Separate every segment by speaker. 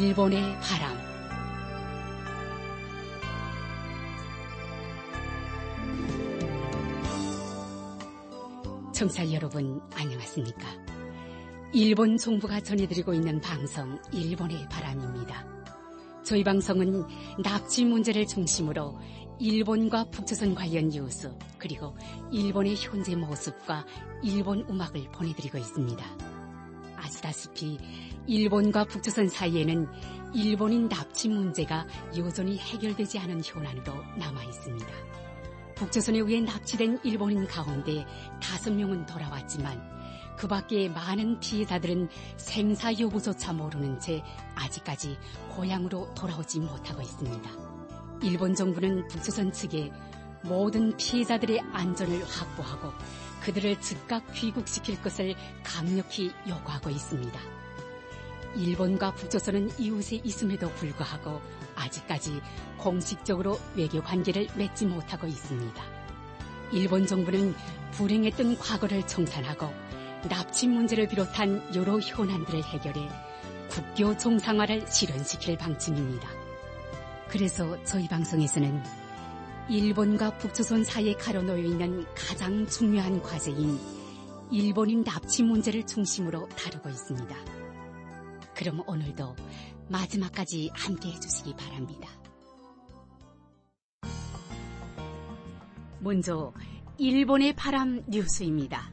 Speaker 1: 일본의 바람. 청취자 여러분, 안녕하십니까? 일본 정부가 전해드리고 있는 방송 일본의 바람입니다. 저희 방송은 납치 문제를 중심으로 일본과 북조선 관련 뉴스, 그리고 일본의 현재 모습과 일본 음악을 보내드리고 있습니다. 아시다시피 일본과 북조선 사이에는 일본인 납치 문제가 여전히 해결되지 않은 현안으로 남아 있습니다. 북조선에 의해 납치된 일본인 가운데 5명은 돌아왔지만 그 밖에 많은 피해자들은 생사 여부조차 모르는 채 아직까지 고향으로 돌아오지 못하고 있습니다. 일본 정부는 북조선 측에 모든 피해자들의 안전을 확보하고 그들을 즉각 귀국시킬 것을 강력히 요구하고 있습니다. 일본과 북조선은 이웃에 있음에도 불구하고 아직까지 공식적으로 외교 관계를 맺지 못하고 있습니다. 일본 정부는 불행했던 과거를 청산하고 납치 문제를 비롯한 여러 현안들을 해결해 국교 정상화를 실현시킬 방침입니다. 그래서 저희 방송에서는 일본과 북조선 사이에 가로놓여 있는 가장 중요한 과제인 일본인 납치 문제를 중심으로 다루고 있습니다. 그럼 오늘도 마지막까지 함께해 주시기 바랍니다. 먼저 일본의 바람 뉴스입니다.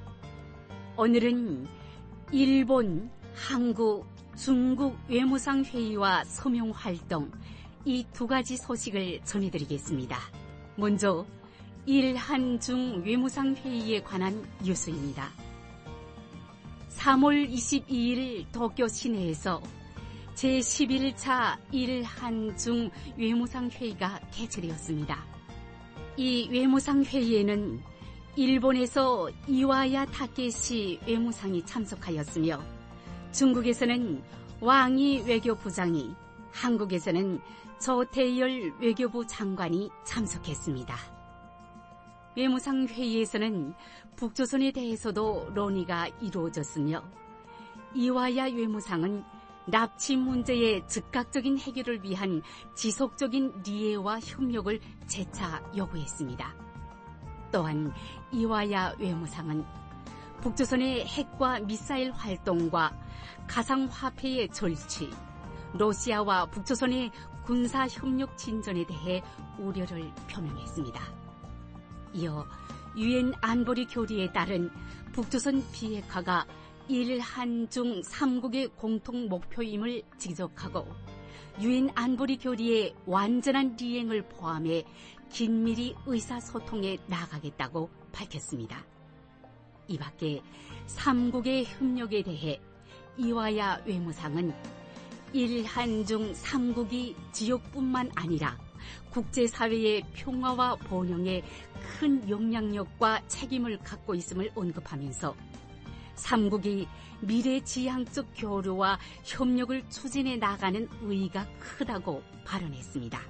Speaker 1: 오늘은 일본, 한국, 중국 외무상 회의와 서명 활동 이 두 가지 소식을 전해드리겠습니다. 먼저 일한중 외무상 회의에 관한 뉴스입니다. 3월 22일 도쿄 시내에서 제11차 일한중 외무상 회의가 개최되었습니다. 이 외무상 회의에는 일본에서 이와야 타케시 외무상이 참석하였으며 중국에서는 왕이 외교부장이, 한국에서는 조태열 외교부 장관이 참석했습니다. 외무상 회의에서는 북조선에 대해서도 논의가 이루어졌으며 이와야 외무상은 납치 문제의 즉각적인 해결을 위한 지속적인 리해와 협력을 재차 요구했습니다. 또한 이와야 외무상은 북조선의 핵과 미사일 활동과 가상화폐의 절취, 러시아와 북조선의 군사협력 진전에 대해 우려를 표명했습니다. 이어 유엔 안보리 교리에 따른 북조선 비핵화가 일한중 3국의 공통 목표임을 지적하고 유엔 안보리 교리의 완전한 리행을 포함해 긴밀히 의사소통에 나가겠다고 밝혔습니다. 이 밖에 3국의 협력에 대해 이와야 외무상은 일한중 3국이 지역뿐만 아니라 국제사회의 평화와 번영에 큰 영향력과 책임을 갖고 있음을 언급하면서 3국이 미래지향적 교류와 협력을 추진해 나가는 의의가 크다고 발언했습니다.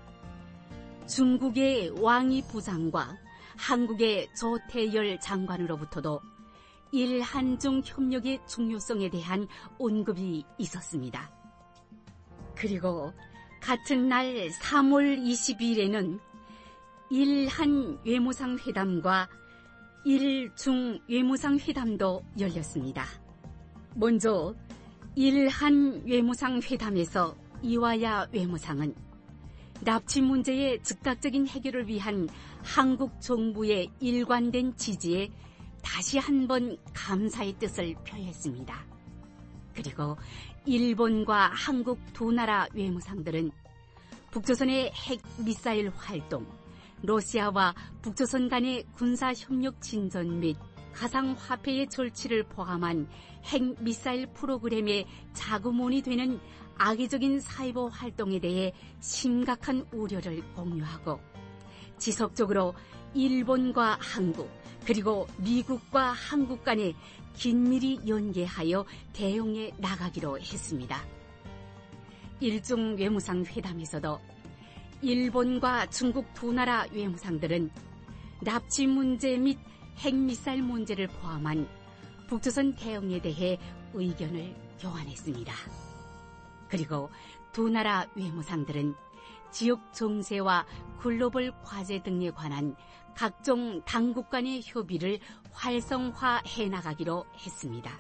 Speaker 1: 중국의 왕이 부장과 한국의 조태열 장관으로부터도 일한중 협력의 중요성에 대한 언급이 있었습니다. 그리고 같은 날 3월 20일에는 일한 외무상 회담과 일중 외무상 회담도 열렸습니다. 먼저 일한 외무상 회담에서 이와야 외무상은 납치 문제의 즉각적인 해결을 위한 한국 정부의 일관된 지지에 다시 한번 감사의 뜻을 표했습니다. 그리고 일본과 한국 두 나라 외무상들은 북조선의 핵 미사일 활동, 러시아와 북조선 간의 군사협력 진전 및 가상화폐의 절취를 포함한 핵 미사일 프로그램의 자구몬이 되는 악의적인 사이버 활동에 대해 심각한 우려를 공유하고 지속적으로 일본과 한국 그리고 미국과 한국 간에 긴밀히 연계하여 대응해 나가기로 했습니다. 일중 외무상 회담에서도 일본과 중국 두 나라 외무상들은 납치 문제 및 핵미사일 문제를 포함한 북조선 대응에 대해 의견을 교환했습니다. 그리고 두 나라 외무상들은 지역 정세와 글로벌 과제 등에 관한 각종 당국 간의 협의를 활성화해 나가기로 했습니다.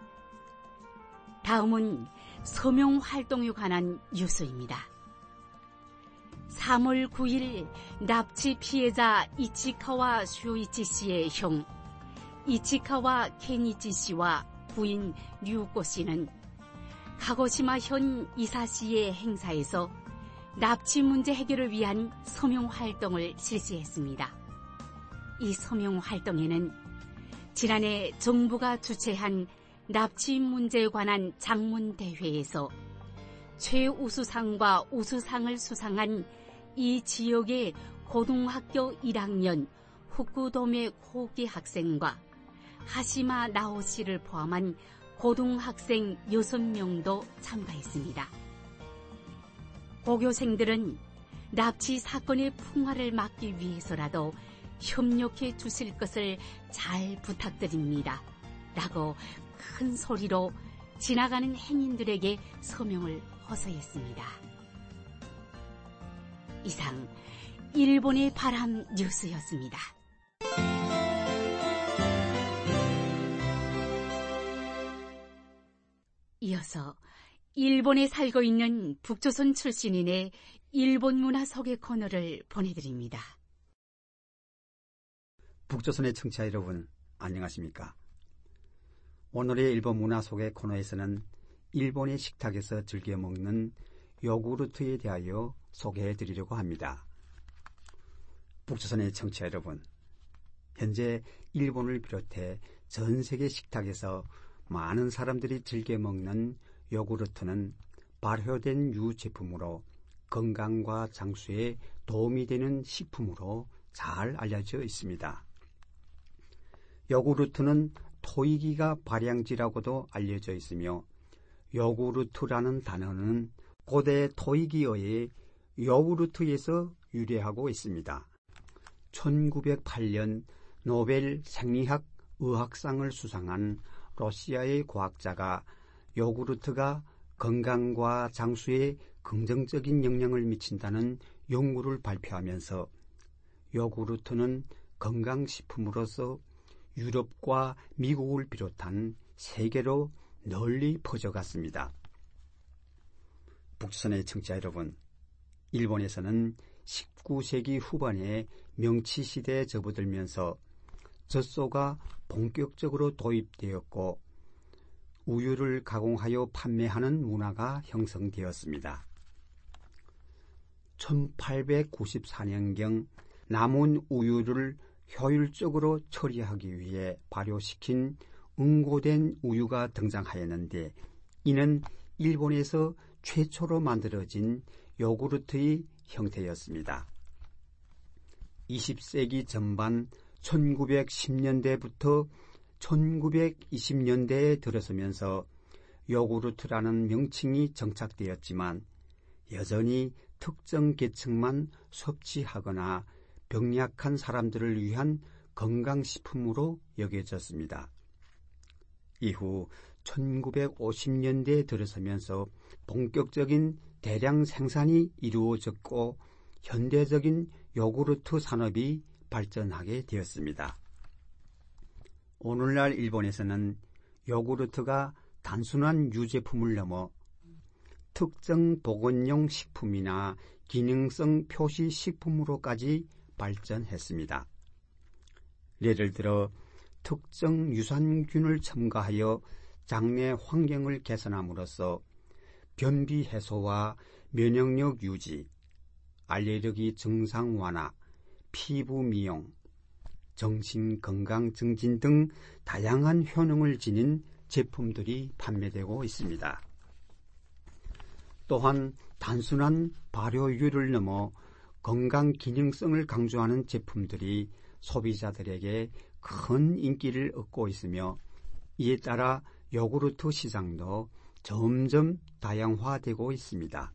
Speaker 1: 다음은 서명 활동에 관한 뉴스입니다. 3월 9일 납치 피해자 이치카와 슈이치 씨의 형 이치카와 케니치 씨와 부인 류코 씨는 카고시마 현 이사시의 행사에서 납치 문제 해결을 위한 서명 활동을 실시했습니다. 이 서명 활동에는 지난해 정부가 주최한 납치 문제에 관한 장문 대회에서 최우수상과 우수상을 수상한 이 지역의 고등학교 1학년 후쿠도메 코기 학생과 하시마 나오 씨를 포함한 고등학생 6명도 참가했습니다. 고교생들은 납치 사건의 풍화를 막기 위해서라도 협력해 주실 것을 잘 부탁드립니다. 라고 큰 소리로 지나가는 행인들에게 서명을 호소했습니다. 이상 일본의 바람 뉴스였습니다. 이어서 일본에 살고 있는 북조선 출신인의 일본 문화 소개 코너를 보내드립니다.
Speaker 2: 북조선의 청취자 여러분, 안녕하십니까? 오늘의 일본 문화 소개 코너에서는 일본의 식탁에서 즐겨 먹는 요구르트에 대하여 소개해 드리려고 합니다. 북조선의 청취자 여러분, 현재 일본을 비롯해 전 세계 식탁에서 많은 사람들이 즐겨 먹는 요구르트는 발효된 유 제품으로 건강과 장수에 도움이 되는 식품으로 잘 알려져 있습니다. 요구르트는 토이기가 발양지라고도 알려져 있으며 요구르트라는 단어는 고대 토이기어의 요구르트에서 유래하고 있습니다. 1908년 노벨 생리학 의학상을 수상한 러시아의 과학자가 요구르트가 건강과 장수에 긍정적인 영향을 미친다는 연구를 발표하면서 요구르트는 건강식품으로서 유럽과 미국을 비롯한 세계로 널리 퍼져갔습니다. 북조선의 청취자 여러분, 일본에서는 19세기 후반에 명치시대에 접어들면서 젖소가 본격적으로 도입되었고 우유를 가공하여 판매하는 문화가 형성되었습니다. 1894년경 남은 우유를 효율적으로 처리하기 위해 발효시킨 응고된 우유가 등장하였는데 이는 일본에서 최초로 만들어진 요구르트의 형태였습니다. 20세기 전반 1910년대부터 1920년대에 들어서면서 요구르트라는 명칭이 정착되었지만 여전히 특정 계층만 섭취하거나 병약한 사람들을 위한 건강식품으로 여겨졌습니다. 이후 1950년대에 들어서면서 본격적인 대량 생산이 이루어졌고 현대적인 요구르트 산업이 발전하게 되었습니다. 오늘날 일본에서는 요구르트가 단순한 유제품을 넘어 특정 보건용 식품이나 기능성 표시 식품으로까지 발전했습니다. 예를 들어 특정 유산균을 첨가하여 장내 환경을 개선함으로써 변비 해소와 면역력 유지, 알레르기 증상 완화, 피부 미용, 정신건강 증진 등 다양한 효능을 지닌 제품들이 판매되고 있습니다. 또한 단순한 발효율을 넘어 건강 기능성을 강조하는 제품들이 소비자들에게 큰 인기를 얻고 있으며 이에 따라 요구르트 시장도 점점 다양화되고 있습니다.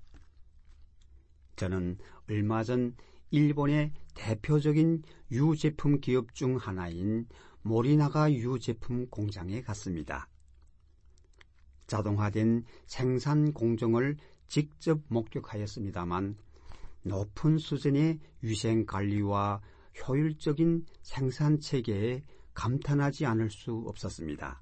Speaker 2: 저는 얼마 전 일본의 대표적인 유제품 기업 중 하나인 모리나가 유제품 공장에 갔습니다. 자동화된 생산 공정을 직접 목격하였습니다만 높은 수준의 위생 관리와 효율적인 생산 체계에 감탄하지 않을 수 없었습니다.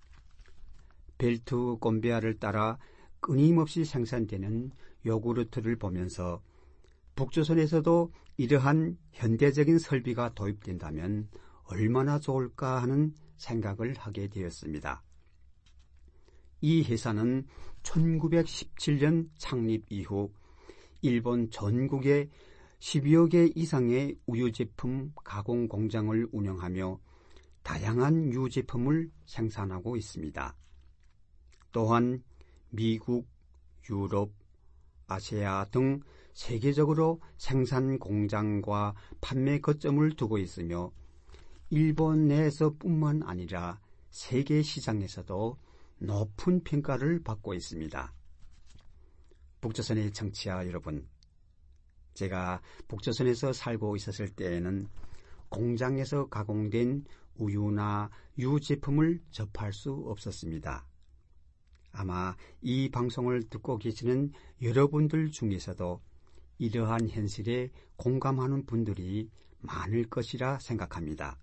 Speaker 2: 벨트 곤베아를 따라 끊임없이 생산되는 요구르트를 보면서 북조선에서도 이러한 현대적인 설비가 도입된다면 얼마나 좋을까 하는 생각을 하게 되었습니다. 이 회사는 1917년 창립 이후 일본 전국에 12여 개 이상의 우유 제품 가공 공장을 운영하며 다양한 유제품을 생산하고 있습니다. 또한 미국, 유럽, 아시아 등 세계적으로 생산 공장과 판매 거점을 두고 있으며 일본 내에서뿐만 아니라 세계 시장에서도 높은 평가를 받고 있습니다. 북조선의 청취자 여러분, 제가 북조선에서 살고 있었을 때에는 공장에서 가공된 우유나 유제품을 접할 수 없었습니다. 아마 이 방송을 듣고 계시는 여러분들 중에서도 이러한 현실에 공감하는 분들이 많을 것이라 생각합니다.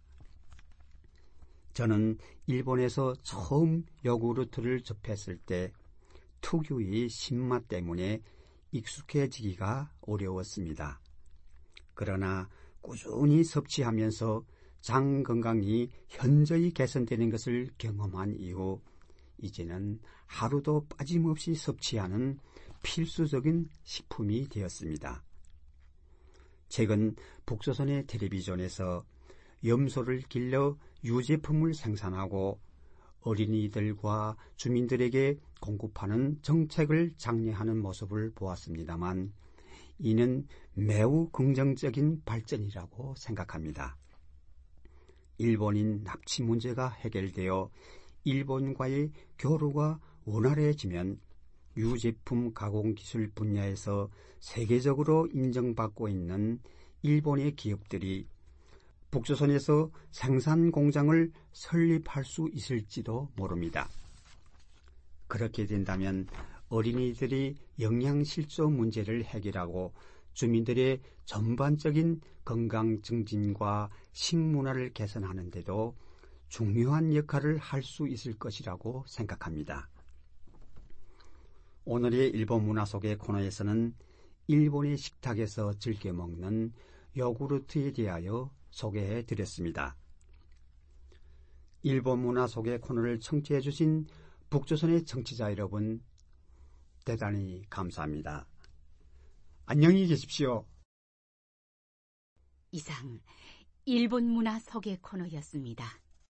Speaker 2: 저는 일본에서 처음 요구르트를 접했을 때 특유의 신맛 때문에 익숙해지기가 어려웠습니다. 그러나 꾸준히 섭취하면서 장 건강이 현저히 개선되는 것을 경험한 이후 이제는 하루도 빠짐없이 섭취하는 필수적인 식품이 되었습니다. 최근 북조선의 텔레비전에서 염소를 길러 유제품을 생산하고 어린이들과 주민들에게 공급하는 정책을 장려하는 모습을 보았습니다만 이는 매우 긍정적인 발전이라고 생각합니다. 일본인 납치 문제가 해결되어 일본과의 교류가 원활해지면 유제품 가공 기술 분야에서 세계적으로 인정받고 있는 일본의 기업들이 북조선에서 생산 공장을 설립할 수 있을지도 모릅니다. 그렇게 된다면 어린이들이 영양실조 문제를 해결하고 주민들의 전반적인 건강 증진과 식문화를 개선하는 데도 중요한 역할을 할 수 있을 것이라고 생각합니다. 오늘의 일본 문화 속의 코너에서는 일본의 식탁에서 즐겨 먹는 요구르트에 대하여 소개해 드렸습니다. 일본 문화 속의 코너를 청취해 주신 북조선의 청취자 여러분, 대단히 감사합니다. 안녕히 계십시오.
Speaker 1: 이상 일본 문화 소개 코너였습니다.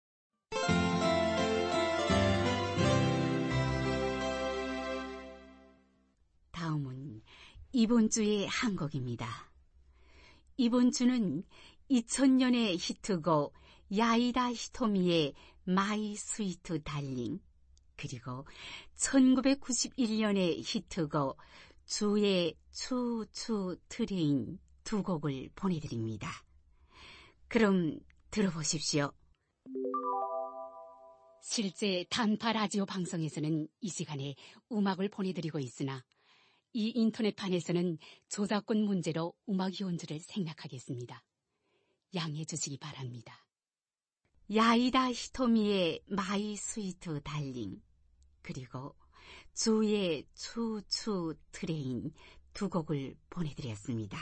Speaker 1: 다음은 이번 주의 한 곡입니다. 이번 주는 2000년의 히트곡 야이다 히토미의 마이 스위트 달링, 그리고 1991년의 히트곡 주의 추추 트레인 두 곡을 보내드립니다. 그럼 들어보십시오. 실제 단파 라디오 방송에서는 이 시간에 음악을 보내드리고 있으나 이 인터넷판에서는 저작권 문제로 음악 연주를 생략하겠습니다. 양해해 주시기 바랍니다. 야이다 히토미의 마이 스위트 달링, 그리고 주의 추추 트레인 두 곡을 보내드렸습니다.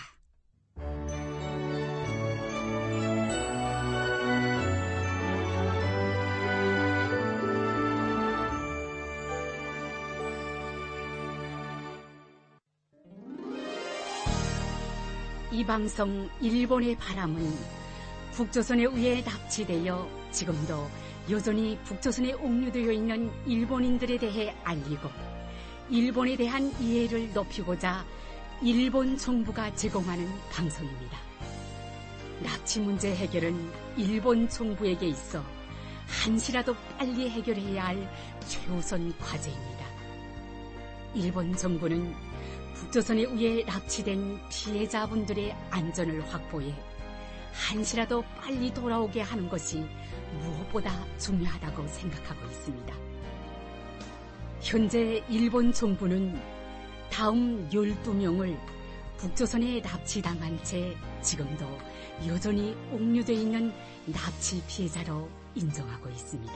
Speaker 1: 이 방송 일본의 바람은 북조선에 의해 납치되어 지금도 여전히 북조선에 옥류되어 있는 일본인들에 대해 알리고 일본에 대한 이해를 높이고자 일본 정부가 제공하는 방송입니다. 납치 문제 해결은 일본 정부에게 있어 한시라도 빨리 해결해야 할 최우선 과제입니다. 일본 정부는 북조선에 의해 납치된 피해자분들의 안전을 확보해 한시라도 빨리 돌아오게 하는 것이 무엇보다 중요하다고 생각하고 있습니다. 현재 일본 정부는 다음 12명을 북조선에 납치당한 채 지금도 여전히 옥류되어 있는 납치 피해자로 인정하고 있습니다.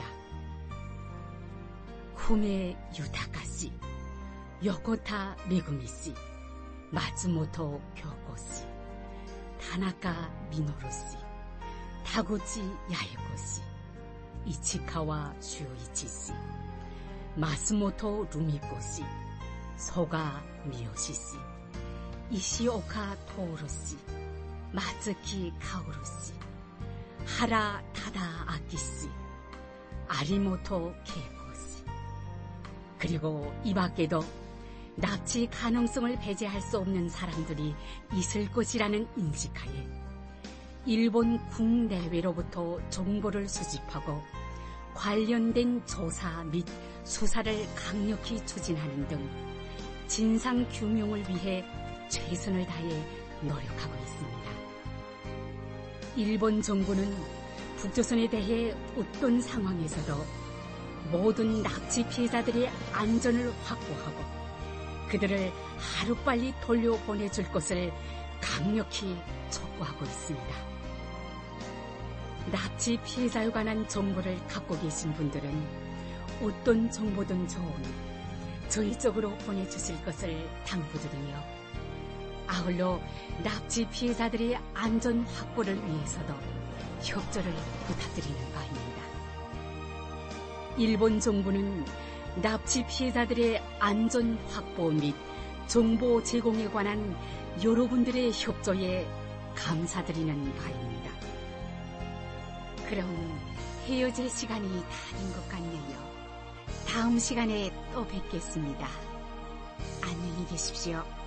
Speaker 1: 후메 유타카 씨, 요코타 메구미 씨, 마츠모토 교코 씨, 타나카 미노루 씨, 타구치 야에코 씨, 이치카와 슈이치 씨, 마스모토 루미코 씨, 소가 미요시 씨, 이시오카 토오루 씨, 마츠키 카오루 씨, 하라 타다 아키 씨, 아리모토 케이코 씨. 그리고 이 밖에도 납치 가능성을 배제할 수 없는 사람들이 있을 것이라는 인식하에 일본 국내외로부터 정보를 수집하고 관련된 조사 및 수사를 강력히 추진하는 등 진상규명을 위해 최선을 다해 노력하고 있습니다. 일본 정부는 북조선에 대해 어떤 상황에서도 모든 납치 피해자들의 안전을 확보하고 그들을 하루빨리 돌려보내줄 것을 강력히 촉구하고 있습니다. 납치 피해자에 관한 정보를 갖고 계신 분들은 어떤 정보든 좋으니 저희 쪽으로 보내주실 것을 당부드리며 아울러 납치 피해자들의 안전 확보를 위해서도 협조를 부탁드리는 바입니다. 일본 정부는 납치 피해자들의 안전 확보 및 정보 제공에 관한 여러분들의 협조에 감사드리는 바입니다. 그럼 헤어질 시간이 다 된 것 같네요. 다음 시간에 또 뵙겠습니다. 안녕히 계십시오.